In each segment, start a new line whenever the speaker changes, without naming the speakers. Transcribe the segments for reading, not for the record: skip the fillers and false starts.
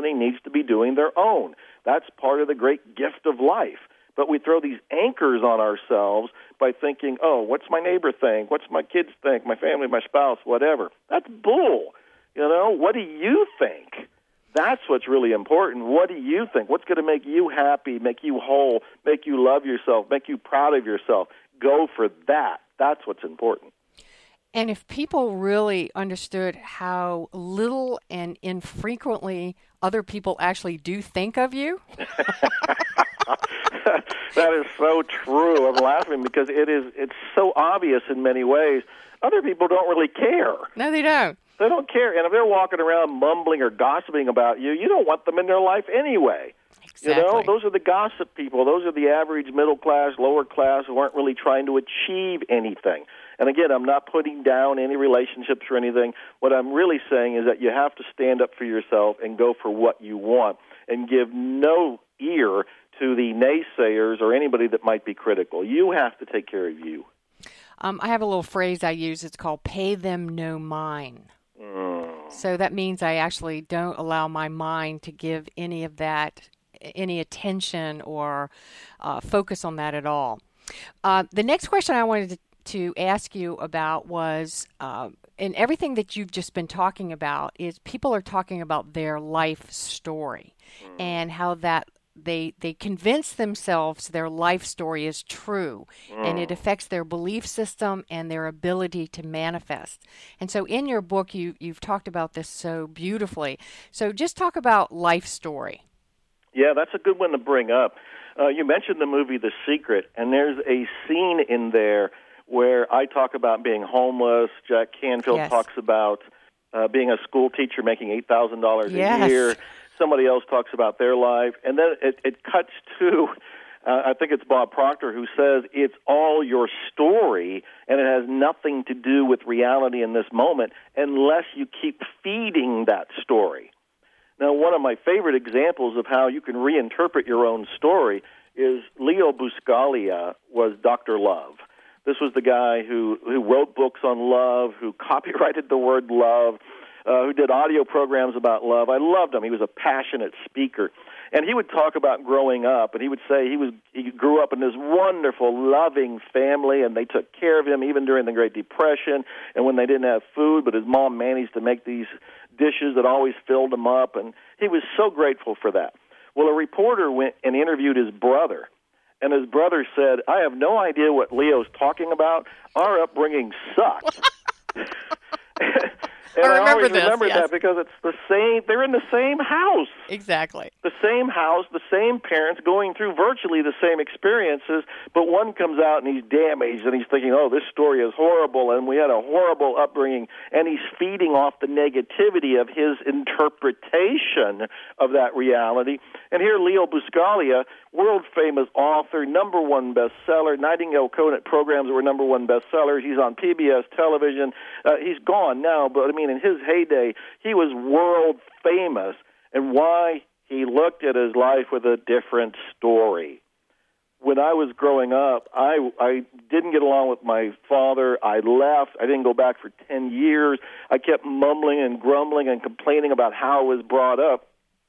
listening needs to be doing their own. That's part of the great gift of life. But we throw these anchors on ourselves by thinking, oh, what's my neighbor think? What's my kids think? My family, my spouse, whatever. That's bull. What do you think? That's what's really important. What do you think? What's going to make you happy, make you whole, make you love yourself, make you proud of yourself? Go for that. That's what's important.
And if people really understood how little and infrequently other people actually do think of you.
That is so true. I'm laughing because it's so obvious in many ways. Other people don't really care.
No, they don't.
They don't care. And if they're walking around mumbling or gossiping about you, you don't want them in their life anyway.
Exactly.
Those are the gossip people. Those are the average middle class, lower class who aren't really trying to achieve anything. And again, I'm not putting down any relationships or anything. What I'm really saying is that you have to stand up for yourself and go for what you want and give no ear to the naysayers or anybody that might be critical. You have to take care of you.
I have a little phrase I use. It's called pay them no mind. So that means I actually don't allow my mind to give any of that, any attention or focus on that at all. The next question I wanted to ask you about was, and everything that you've just been talking about is people are talking about their life story and how that they convince themselves their life story is true and it affects their belief system and their ability to manifest. And so in your book, you've talked about this so beautifully. So just talk about life story.
Yeah, that's a good one to bring up. You mentioned the movie The Secret, and there's a scene in there where I talk about being homeless. Jack Canfield talks about being a school teacher making $8,000 a year. Somebody else talks about their life. And then it cuts to, I think it's Bob Proctor, who says it's all your story, and it has nothing to do with reality in this moment unless you keep feeding that story. Now, one of my favorite examples of how you can reinterpret your own story is Leo Buscaglia was Dr. Love. This was the guy who wrote books on love, who copyrighted the word love, who did audio programs about love. I loved him. He was a passionate speaker. And he would talk about growing up, and he would say he grew up in this wonderful, loving family, and they took care of him even during the Great Depression and when they didn't have food, but his mom managed to make these dishes that always filled him up, and he was so grateful for that. Well, a reporter went and interviewed his brother, and his brother said, I have no idea what Leo's talking about. Our upbringing sucked. And I always remember that because it's the same. They're in the same house.
Exactly.
The same house, the same parents, going through virtually the same experiences, but one comes out and he's damaged and he's thinking, oh, this story is horrible and we had a horrible upbringing, and he's feeding off the negativity of his interpretation of that reality. And here Leo Buscaglia, world-famous author, #1 bestseller, Nightingale Conant programs were #1 bestsellers. He's on PBS television. He's gone now, but I mean, in his heyday, he was world famous. And why? He looked at his life with a different story. When I was growing up, I didn't get along with my father. I left. I didn't go back for 10 years. I kept mumbling and grumbling and complaining about how I was brought up.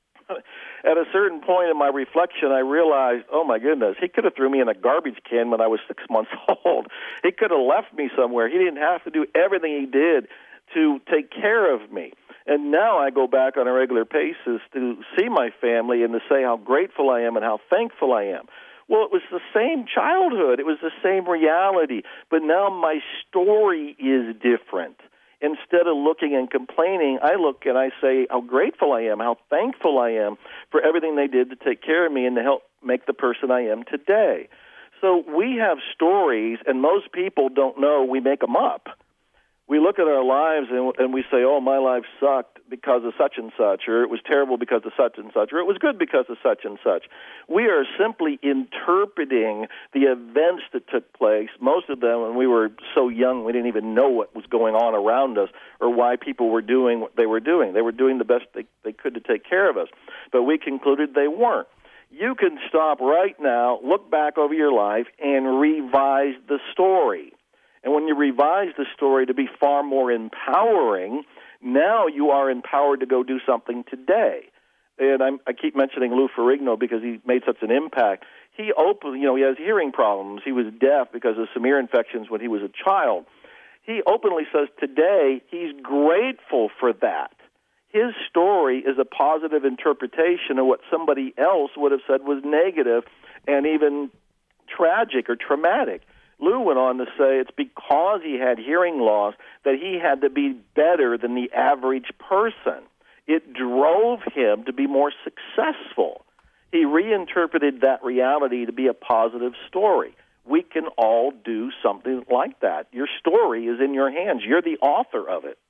At a certain point in my reflection, I realized, oh, my goodness, he could have threw me in a garbage can when I was 6 months old. He could have left me somewhere. He didn't have to do everything he did to take care of me. And now I go back on a regular basis to see my family and to say how grateful I am and how thankful I am. Well, it was the same childhood. It was the same reality. But now my story is different. Instead of looking and complaining, I look and I say how grateful I am, how thankful I am for everything they did to take care of me and to help make the person I am today. So we have stories, and most people don't know we make them up. We look at our lives and we say, oh, my life sucked because of such and such, or it was terrible because of such and such, or it was good because of such and such. We are simply interpreting the events that took place, most of them when we were so young we didn't even know what was going on around us or why people were doing what they were doing. They were doing the best they could to take care of us, but we concluded they weren't. You can stop right now, look back over your life, and revise the story. And when you revise the story to be far more empowering, now you are empowered to go do something today. and I keep mentioning Lou Ferrigno because he made such an impact. He he has hearing problems. He was deaf because of some ear infections when he was a child. He openly says today he's grateful for that. His story is a positive interpretation of what somebody else would have said was negative and even tragic or traumatic. Lou went on to say it's because he had hearing loss that he had to be better than the average person. It drove him to be more successful. He reinterpreted that reality to be a positive story. We can all do something like that. Your story is in your hands. You're the author of it.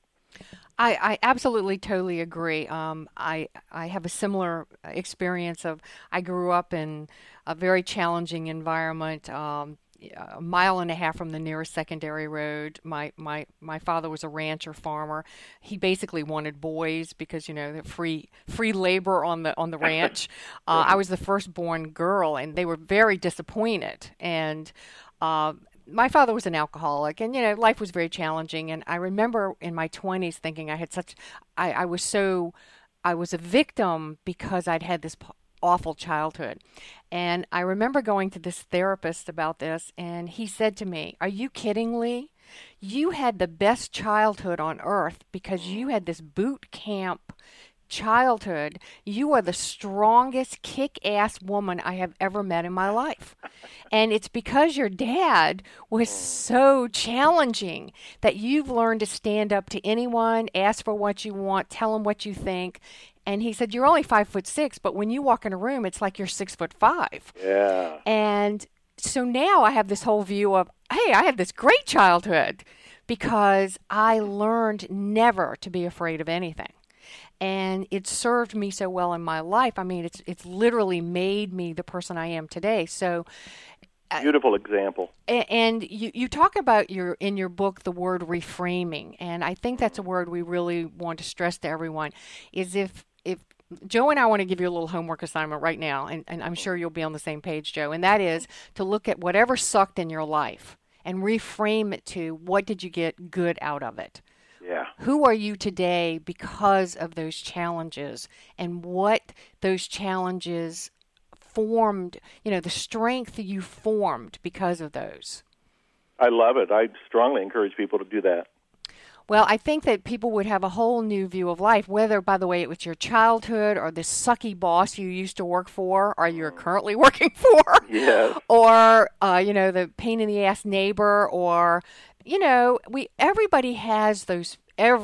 I absolutely totally agree. I have a similar experience I grew up in a very challenging environment, a mile and a half from the nearest secondary road. My father was a rancher farmer. He basically wanted boys because, the free labor on the ranch. I was the firstborn girl, and they were very disappointed. And my father was an alcoholic, and life was very challenging. And I remember in my 20s thinking I was a victim because I'd had this awful childhood. And I remember going to this therapist about this, and he said to me, "Are you kidding, Lee? You had the best childhood on earth because you had this boot camp childhood. You are the strongest kick-ass woman I have ever met in my life. And it's because your dad was so challenging that you've learned to stand up to anyone, ask for what you want, tell them what you think." And he said, "You're only 5'6", but when you walk in a room, it's like you're 6'5".
Yeah.
And so now I have this whole view of, hey, I had this great childhood because I learned never to be afraid of anything. And it served me so well in my life. I mean, it's literally made me the person I am today. So,
beautiful example.
And you talk about in your book the word reframing, and I think that's a word we really want to stress to everyone. Is if Joe and I want to give you a little homework assignment right now, and I'm sure you'll be on the same page, Joe, and that is to look at whatever sucked in your life and reframe it to what did you get good out of it.
Yeah.
Who are you today because of those challenges, and what those challenges formed, the strength you formed because of those?
I love it. I strongly encourage people to do that.
Well, I think that people would have a whole new view of life, whether, by the way, it was your childhood or this sucky boss you used to work for or you're currently working for.
Yes.
Or, the pain-in-the-ass neighbor or, everybody has those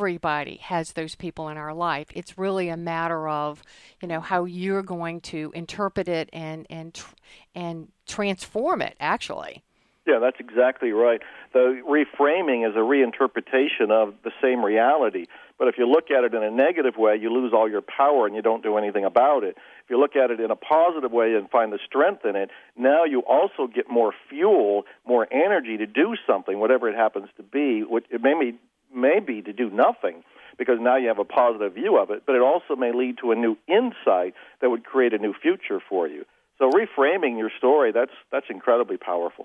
people in our life. It's really a matter of, how you're going to interpret it and transform it, actually.
Yeah, that's exactly right. The reframing is a reinterpretation of the same reality. But if you look at it in a negative way, you lose all your power and you don't do anything about it. If you look at it in a positive way and find the strength in it, now you also get more fuel, more energy to do something, whatever it happens to be. It may be to do nothing, because now you have a positive view of it, but it also may lead to a new insight that would create a new future for you. So reframing your story, that's incredibly powerful.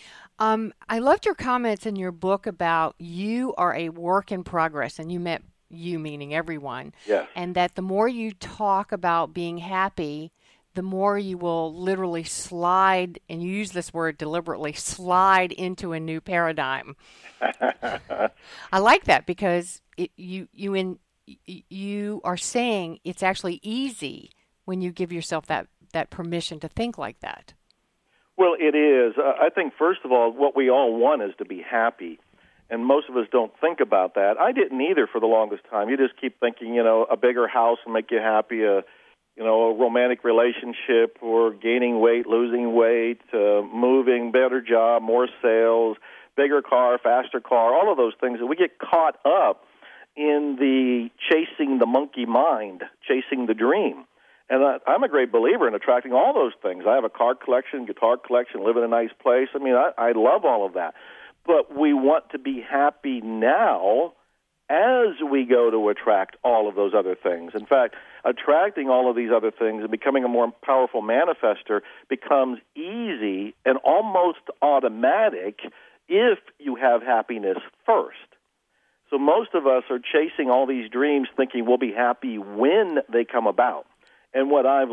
I loved your comments in your book about you are a work in progress, and you meant you meaning everyone.
Yes.
And that the more you talk about being happy, the more you will literally slide, and you use this word deliberately, slide into a new paradigm. I like that because you are saying it's actually easy when you give yourself that permission to think like that.
Well, it is. I think, first of all, what we all want is to be happy, and most of us don't think about that. I didn't either for the longest time. You just keep thinking, a bigger house will make you happy, a romantic relationship, or gaining weight, losing weight, moving, better job, more sales, bigger car, faster car, all of those things. And we get caught up in the chasing the monkey mind, chasing the dream. And I'm a great believer in attracting all those things. I have a car collection, guitar collection, live in a nice place. I mean, I love all of that. But we want to be happy now as we go to attract all of those other things. In fact, attracting all of these other things and becoming a more powerful manifester becomes easy and almost automatic if you have happiness first. So most of us are chasing all these dreams thinking we'll be happy when they come about. And what I've